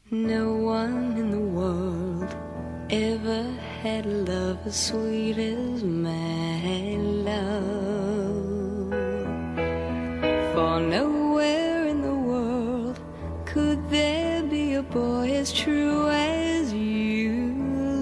No one in the world ever had love as sweet as my love. For nowhere in the world could there be a boy as true as you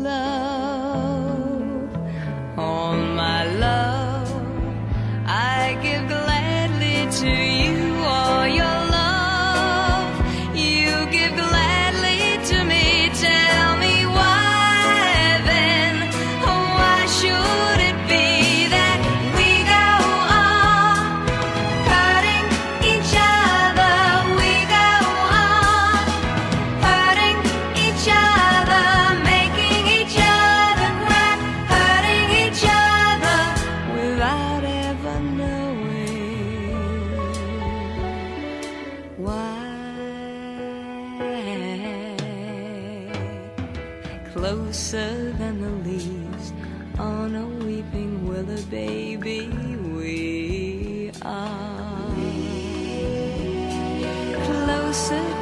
love. All my love I give gladly to you. All your love you give gladly to me. Tell me why then, why should it be that we go on hurting each other? We go on hurting each other, making each other cry, hurting each other without ever knowing why. Closer than the leaves on a weeping willow, baby, we are. Closer